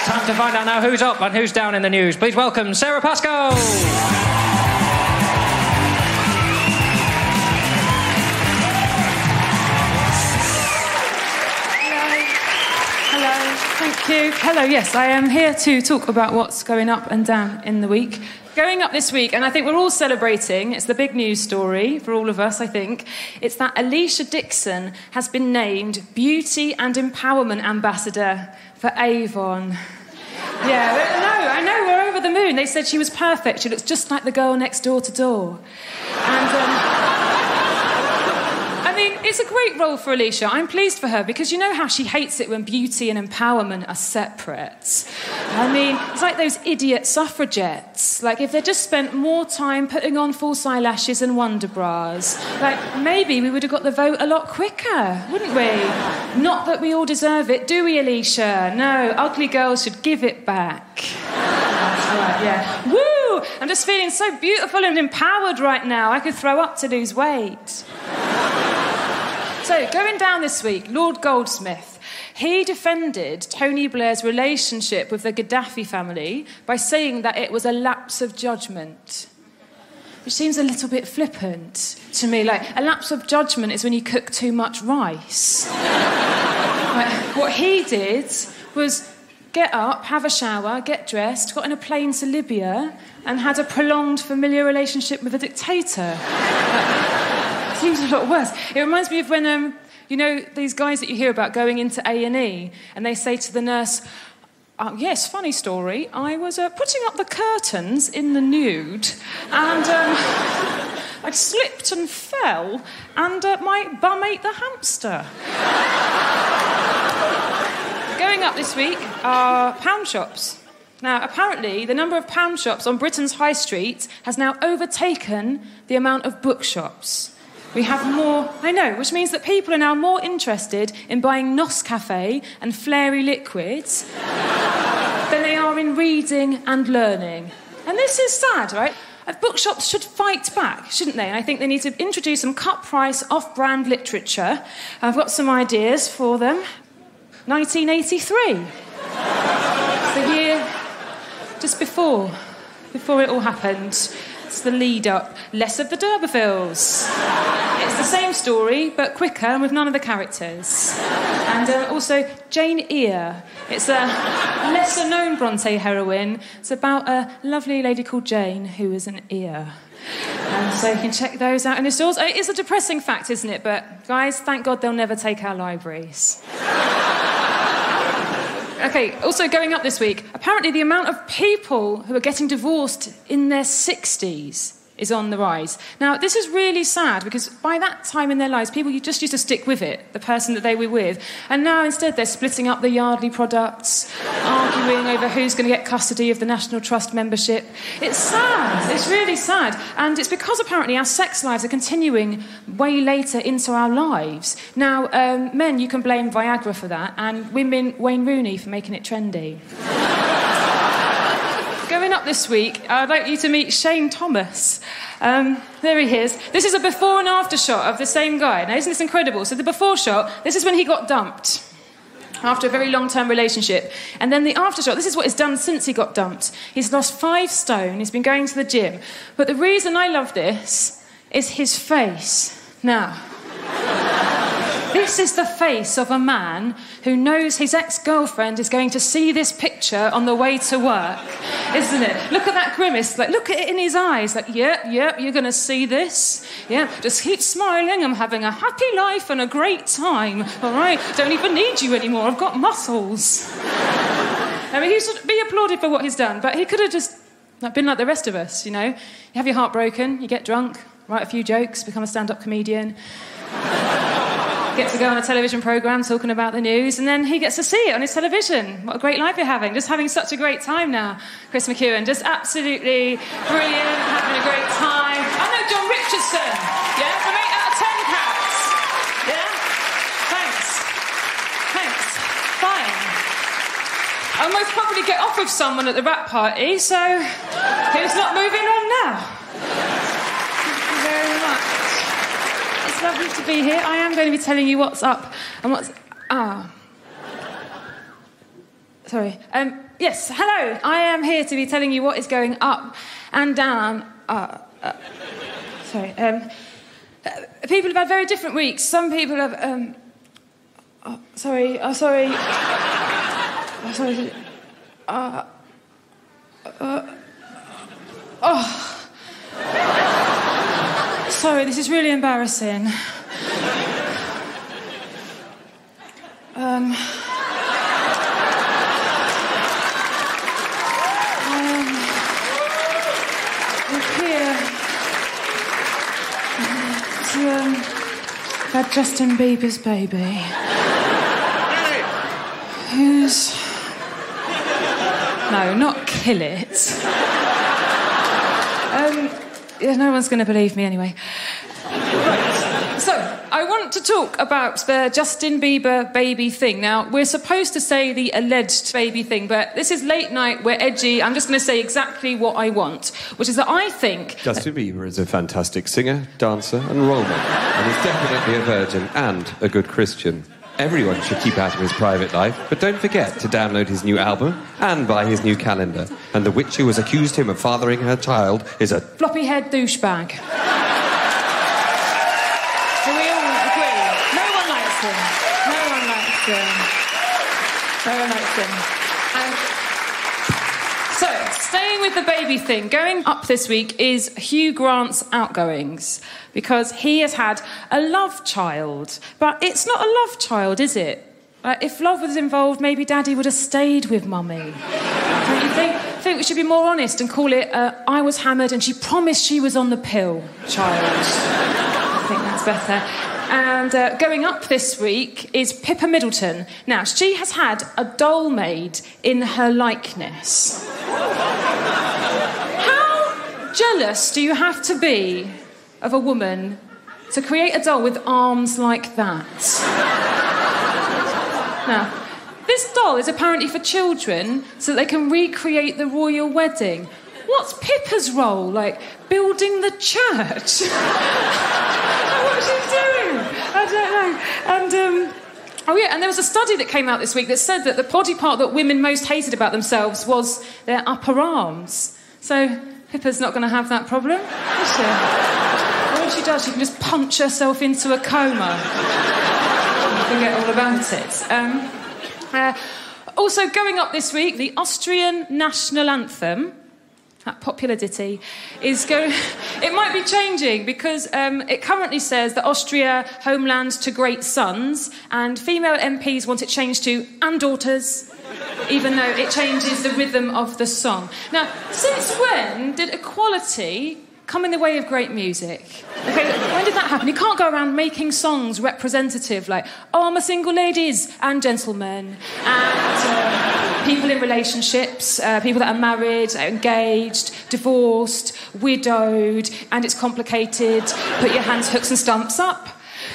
Time to find out now who's up and who's down in the news. Please welcome Sarah Pascoe. Hello, thank you. Hello, yes, I am here to talk about what's going up and down in the week. Going up this week, and I think we're all celebrating, it's the big news story for all of us, I think, it's that Alicia Dixon has been named Beauty and Empowerment Ambassador for Avon. Yeah, I know, we're over the moon. They said she was perfect. She looks just like the girl next door to door. And, I mean, it's a great role for Alicia. I'm pleased for her because you know how she hates it when beauty and empowerment are separate. I mean, it's like those idiot suffragettes. Like, if they just spent more time putting on false eyelashes and wonder bras, like, maybe we would have got the vote a lot quicker, wouldn't we? Not that we all deserve it, do we, Alicia? No, ugly girls should give it back. That's right, yeah. Woo! I'm just feeling so beautiful and empowered right now. I could throw up to lose weight. So, going down this week, Lord Goldsmith, he defended Tony Blair's relationship with the Gaddafi family by saying that it was a lapse of judgment. Which seems a little bit flippant to me. Like, a lapse of judgment is when you cook too much rice. Like, what he did was get up, have a shower, get dressed, got on a plane to Libya, and had a prolonged familiar relationship with a dictator. Seems a lot worse. It reminds me of when, you know, these guys that you hear about going into A&E, and they say to the nurse, yes, funny story, I was putting up the curtains in the nude, and I slipped and fell, and my bum ate the hamster. Going up this week are pound shops. Now, apparently, the number of pound shops on Britain's high street has now overtaken the amount of bookshops. We have more, I know, which means that people are now more interested in buying Nescafe and Flairy liquids than they are in reading and learning. And this is sad, right? Bookshops should fight back, shouldn't they? And I think they need to introduce some cut-price, off-brand literature. I've got some ideas for them. 1983. It's the year just before it all happened. It's the lead-up. Less of the D'Urbervilles. It's the same story, but quicker and with none of the characters. And also Jane Eyre. It's a lesser-known Bronte heroine. It's about a lovely lady called Jane who is an ear. And so you can check those out in the stores. It is a depressing fact, isn't it? But, guys, thank God they'll never take our libraries. OK, also going up this week, apparently the amount of people who are getting divorced in their 60s is on the rise. Now, this is really sad because by that time in their lives, people just used to stick with it, the person that they were with. And now, instead, they're splitting up the Yardley products, arguing over who's going to get custody of the National Trust membership. It's sad. It's really sad. And it's because, apparently, our sex lives are continuing way later into our lives. Now, men, you can blame Viagra for that, and women, Wayne Rooney for making it trendy. Going up this week, I'd like you to meet Shane Thomas. There he is. This is a before and after shot of the same guy. Now, isn't this incredible? So the before shot, this is when he got dumped after a very long-term relationship. And then the after shot, this is what he's done since he got dumped. He's lost 5 stone, he's been going to the gym. But the reason I love this is his face. Now, this is the face of a man who knows his ex-girlfriend is going to see this picture on the way to work, isn't it? Look at that grimace. Like, look at it in his eyes. Like, yeah, you're going to see this. Yeah, just keep smiling. I'm having a happy life and a great time. All right? Don't even need you anymore. I've got muscles. I mean, he should be applauded for what he's done, but he could have just been like the rest of us, you know? You have your heart broken, you get drunk, write a few jokes, become a stand-up comedian. Get to go on a television programme talking about the news, and then he gets to see it on his television. What a great life you're having. Just having such a great time now, Chris McEwan. Just absolutely brilliant, having a great time. I know John Richardson, yeah, from 8 out of 10 cats. Yeah? Thanks. Fine. I'll most probably get off with someone at the rap party, so who's not moving on now? Thank you very much. It's lovely to be here. I am going to be telling you what's up and what's... Sorry. Yes, hello. I am here to be telling you what is going up and down. Sorry. People have had very different weeks. Some people have... Sorry. Sorry. Sorry, this is really embarrassing. Had Justin Bieber's baby. Who's... No, not kill it. Yeah, no one's going to believe me anyway. Right. So, I want to talk about the Justin Bieber baby thing. Now, we're supposed to say the alleged baby thing, but this is late night, we're edgy. I'm just going to say exactly what I want, which is that I think... Justin Bieber is a fantastic singer, dancer and role model, and is definitely a virgin and a good Christian. Everyone should keep out of his private life, but don't forget to download his new album and buy his new calendar. And the witch who has accused him of fathering her child is a... floppy-head douchebag. Do we all agree? No one likes him. No one likes him. No one likes him. So, staying with the baby thing, going up this week is Hugh Grant's outgoings, because he has had a love child. But it's not a love child, is it? If love was involved, maybe Daddy would have stayed with Mummy. Don't you think? I think we should be more honest and call it I was hammered and she promised she was on the pill child. I think that's better. And going up this week is Pippa Middleton. Now, she has had a doll made in her likeness. How jealous do you have to be of a woman to create a doll with arms like that? Now, this doll is apparently for children so that they can recreate the royal wedding. What's Pippa's role? Like, building the church? What's she doing? I don't know. And there was a study that came out this week that said that the body part that women most hated about themselves was their upper arms. So Pippa's not going to have that problem, is she? When she does, she can just punch herself into a coma. Forget all about it. Also, going up this week, the Austrian national anthem, that popular ditty, is going... It might be changing because it currently says that Austria, homeland to great sons, and female MPs want it changed to and daughters, even though it changes the rhythm of the song. Now, since when did equality come in the way of great music? Okay, when did that happen? You can't go around making songs representative, like, oh, I'm a single ladies and gentlemen, and people in relationships, people that are married, engaged, divorced, widowed, and it's complicated. Put your hands, hooks and stumps up.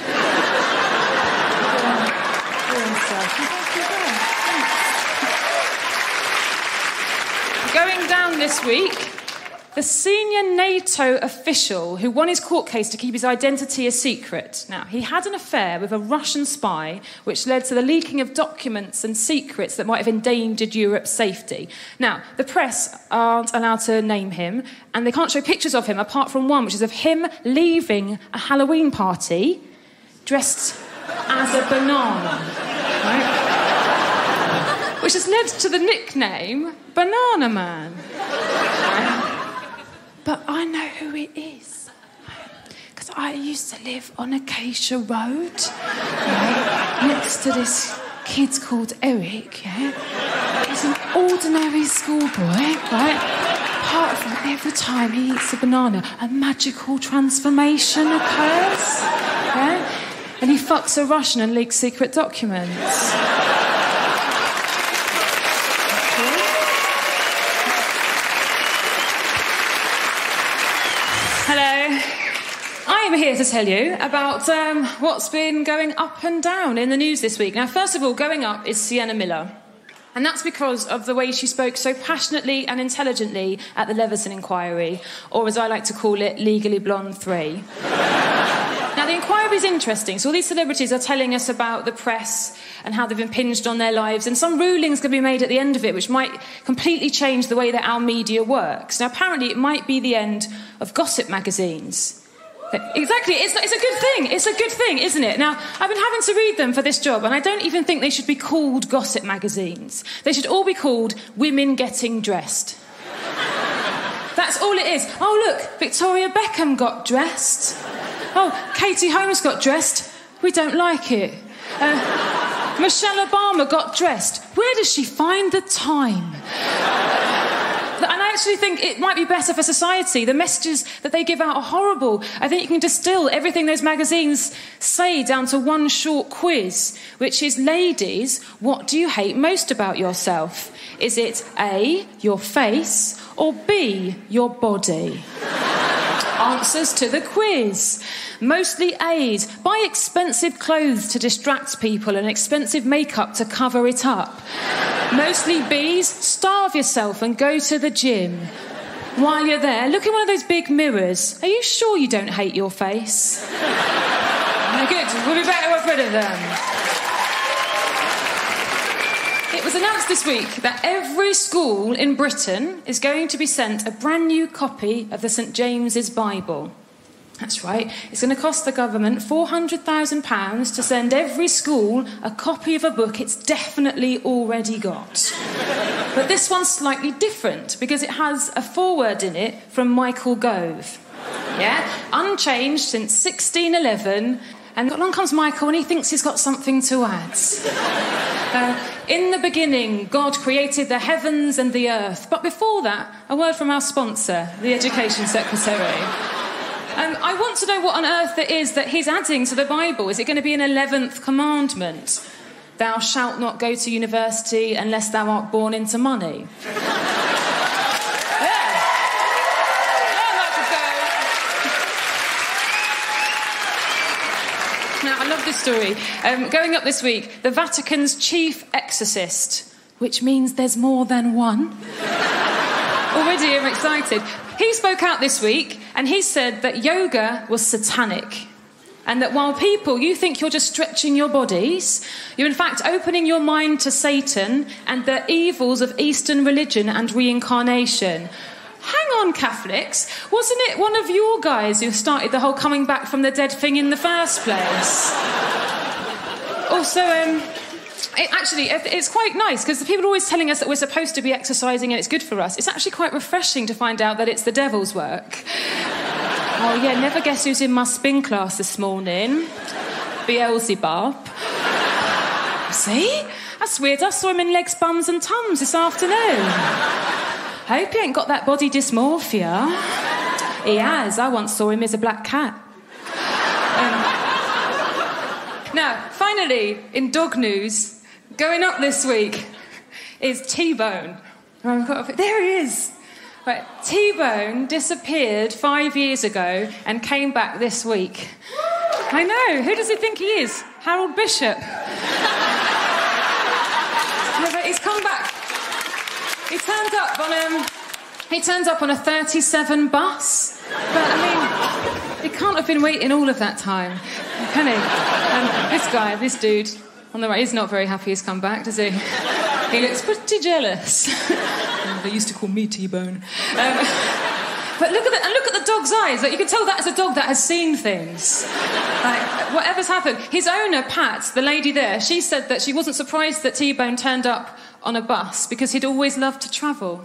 Going down this week, the senior NATO official who won his court case to keep his identity a secret. Now, he had an affair with a Russian spy, which led to the leaking of documents and secrets that might have endangered Europe's safety. Now, the press aren't allowed to name him, and they can't show pictures of him apart from one, which is of him leaving a Halloween party dressed as a banana. Right? Which has led to the nickname Banana Man. Right? But I know who it is. Because I used to live on Acacia Road, right, next to this kid called Eric, yeah? He's an ordinary schoolboy, right? Apart from every time he eats a banana, a magical transformation occurs, yeah? And he fucks a Russian and leaks secret documents. I'm here to tell you about what's been going up and down in the news this week. Now, first of all, going up is Sienna Miller. And that's because of the way she spoke so passionately and intelligently at the Leveson inquiry, or as I like to call it, Legally Blonde 3. Now, the inquiry is interesting. So all these celebrities are telling us about the press and how they've impinged on their lives, and some rulings can be made at the end of it which might completely change the way that our media works. Now, apparently, it might be the end of gossip magazines. Exactly, it's a good thing. It's a good thing, isn't it? Now, I've been having to read them for this job, and I don't even think they should be called gossip magazines. They should all be called Women Getting Dressed. That's all it is. Oh, look, Victoria Beckham got dressed. Oh, Katie Holmes got dressed. We don't like it. Michelle Obama got dressed. Where does she find the time? And I actually think it might be better for society. The messages that they give out are horrible. I think you can distill everything those magazines say down to one short quiz, which is, ladies, what do you hate most about yourself? Is it A, your face, or B, your body? Answers to the quiz. Mostly A's. Buy expensive clothes to distract people and expensive makeup to cover it up. Mostly B's. Starve yourself and go to the gym. While you're there, look in one of those big mirrors. Are you sure you don't hate your face? Good. We'll be better off rid of them. It was announced this week that every school in Britain is going to be sent a brand new copy of the St James's Bible. That's right. It's going to cost the government £400,000 to send every school a copy of a book it's definitely already got. But this one's slightly different because it has a foreword in it from Michael Gove. Yeah? Unchanged since 1611. And along comes Michael and he thinks he's got something to add. In the beginning, God created the heavens and the earth. But before that, a word from our sponsor, the Education Secretary. I want to know what on earth it is that he's adding to the Bible. Is it going to be an 11th commandment? Thou shalt not go to university unless thou art born into money. Now, I love this story. Going up this week, the Vatican's chief exorcist, which means there's more than one. Already I'm excited. He spoke out this week and he said that yoga was satanic. And that while you think you're just stretching your bodies, you're in fact opening your mind to Satan and the evils of Eastern religion and reincarnation. Hang on, Catholics. Wasn't it one of your guys who started the whole coming back from the dead thing in the first place? Also, it's quite nice because the people are always telling us that we're supposed to be exercising and it's good for us. It's actually quite refreshing to find out that it's the devil's work. Oh, yeah, never guess who's in my spin class this morning. Beelzebub. See? That's weird. I saw him in Legs, Bums and Tums this afternoon. Hope he ain't got that body dysmorphia. He has. I once saw him as a black cat. Now, finally, in dog news, going up this week is T-Bone. There he is. Right, T-Bone disappeared 5 years ago and came back this week. I know. Who does he think he is? Harold Bishop. No, but he's come back. He turns up on a 37 bus. But, I mean, he can't have been waiting all of that time, can he? This dude on the right, he's not very happy he's come back, does he? He looks pretty jealous. They used to call me T-Bone. But look at the dog's eyes. Like, you can tell that is a dog that has seen things. Like, whatever's happened. His owner, Pat, the lady there, she said that she wasn't surprised that T-Bone turned up on a bus because he'd always loved to travel.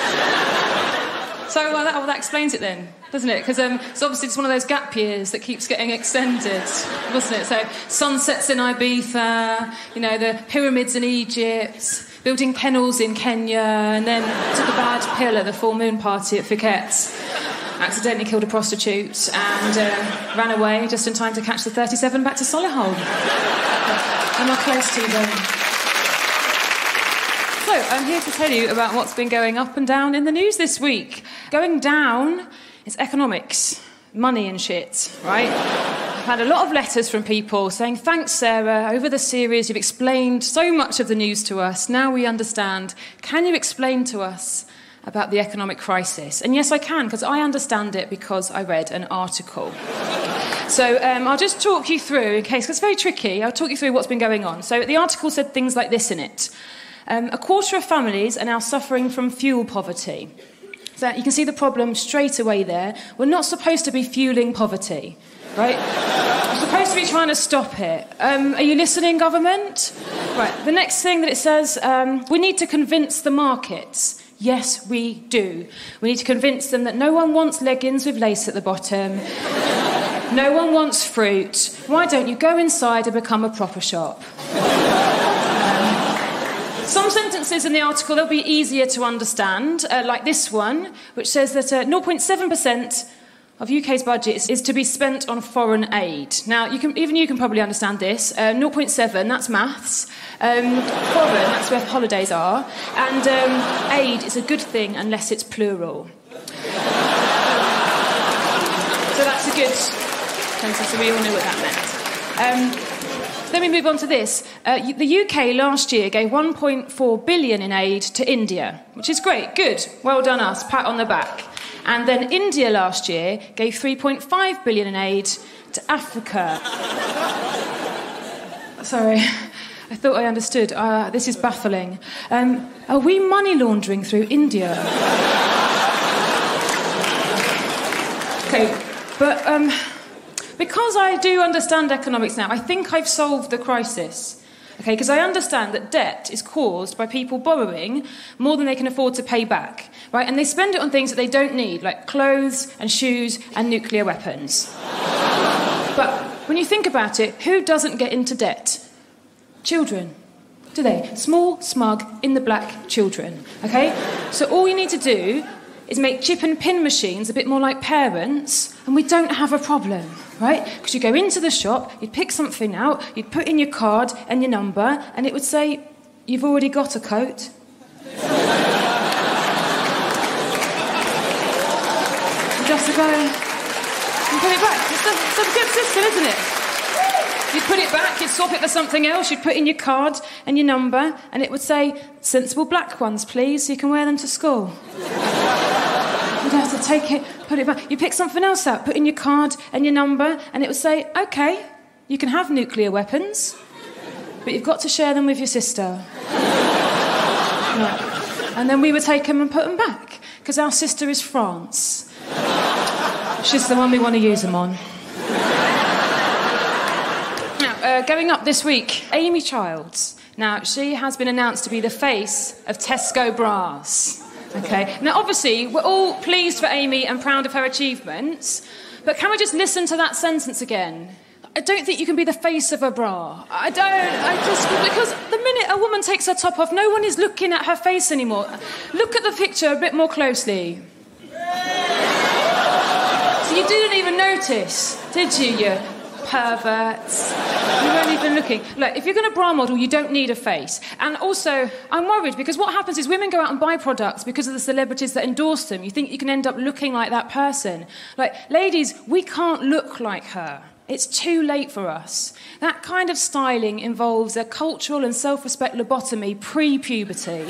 So that explains it then, doesn't it? Because it's obviously just one of those gap years that keeps getting extended, wasn't it? So sunsets in Ibiza, the pyramids in Egypt, building kennels in Kenya, and then took a bad pill at the full moon party at Phuket, accidentally killed a prostitute, and ran away just in time to catch the 37 back to Solihull. Am I close to them? So, I'm here to tell you about what's been going up and down in the news this week. Going down is economics, money and shit, right? I've had a lot of letters from people saying, thanks, Sarah, over the series you've explained so much of the news to us. Now we understand. Can you explain to us about the economic crisis? And yes, I can, because I understand it because I read an article. So I'll just talk you through, in case, 'cause it's very tricky, I'll talk you through what's been going on. So the article said things like this in it. A quarter of families are now suffering from fuel poverty. So you can see the problem straight away there. We're not supposed to be fueling poverty, right? We're supposed to be trying to stop it. Are you listening, government? Right, the next thing that it says, we need to convince the markets. Yes, we do. We need to convince them that no one wants leggings with lace at the bottom. No one wants fruit. Why don't you go inside and become a proper shop? Some sentences in the article, they'll be easier to understand, like this one, which says that 0.7% of UK's budget is to be spent on foreign aid. Now, even you can probably understand this. 0.7, that's maths. Foreign, that's where holidays are. And aid is a good thing unless it's plural. So that's a good sentence, so we all knew what that meant. Then we move on to this. The UK last year gave 1.4 billion in aid to India, which is great, good, well done us, pat on the back. And then India last year gave 3.5 billion in aid to Africa. Sorry, I thought I understood. This is baffling. Are we money laundering through India? Okay, but because I do understand economics now, I think I've solved the crisis. Okay, because I understand that debt is caused by people borrowing more than they can afford to pay back, right? And they spend it on things that they don't need, like clothes and shoes and nuclear weapons. But when you think about it, who doesn't get into debt? Children. Do they? Small, smug, in the black children, okay? So all you need to do is make chip and pin machines a bit more like parents, and we don't have a problem, right? Because you go into the shop, you'd pick something out, you'd put in your card and your number, and it would say, you've already got a coat. You just go and put it back. It's a good system, isn't it? You'd put it back, you'd swap it for something else, you'd put in your card and your number, and it would say, sensible black ones, please, so you can wear them to school. You'd have to take it, put it back. You pick something else up, put in your card and your number, and it would say, OK, you can have nuclear weapons, but you've got to share them with your sister. Right. And then we would take them and put them back, because our sister is France. She's the one we want to use them on. Now, going up this week, Amy Childs. Now, she has been announced to be the face of Tesco bras. Okay. Now, obviously, we're all pleased for Amy and proud of her achievements, but can we just listen to that sentence again? I don't think you can be the face of a bra. Because the minute a woman takes her top off, no one is looking at her face anymore. Look at the picture a bit more closely. So you didn't even notice, did you, you perverts? You weren't even looking. Look, if you're going to bra model, you don't need a face. And also, I'm worried because what happens is women go out and buy products because of the celebrities that endorse them. You think you can end up looking like that person. Like, ladies, we can't look like her. It's too late for us. That kind of styling involves a cultural and self-respect lobotomy pre-puberty.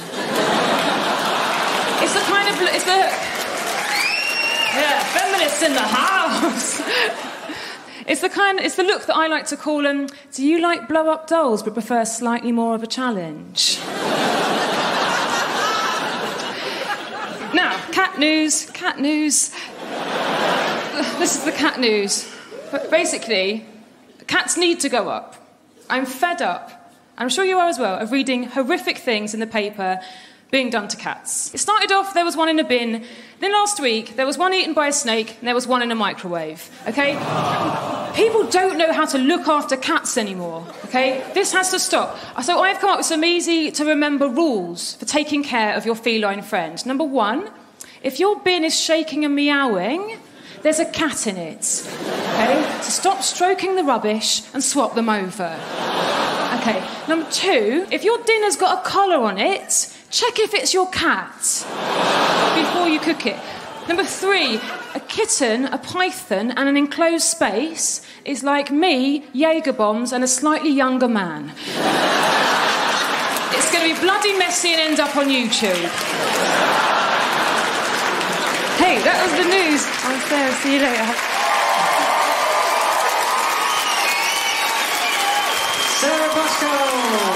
Yeah, feminists in the house. It's the look that I like to call do you like blow-up dolls but prefer slightly more of a challenge? Now, cat news. This is the cat news. But basically, cats need to go up. I'm fed up, and I'm sure you are as well, of reading horrific things in the paper being done to cats. It started off, there was one in a bin. Then last week, there was one eaten by a snake, and there was one in a microwave, OK? People don't know how to look after cats anymore, OK? This has to stop. So I've come up with some easy-to-remember rules for taking care of your feline friend. Number 1, if your bin is shaking and meowing, there's a cat in it, OK? So stop stroking the rubbish and swap them over. OK, number 2, if your dinner's got a collar on it, check if it's your cat before you cook it. Number 3, a kitten, a python and an enclosed space is like me, Jaeger bombs and a slightly younger man. It's going to be bloody messy and end up on YouTube. Hey, that was the news. I'm Sarah, see you later. Sarah Pascoe.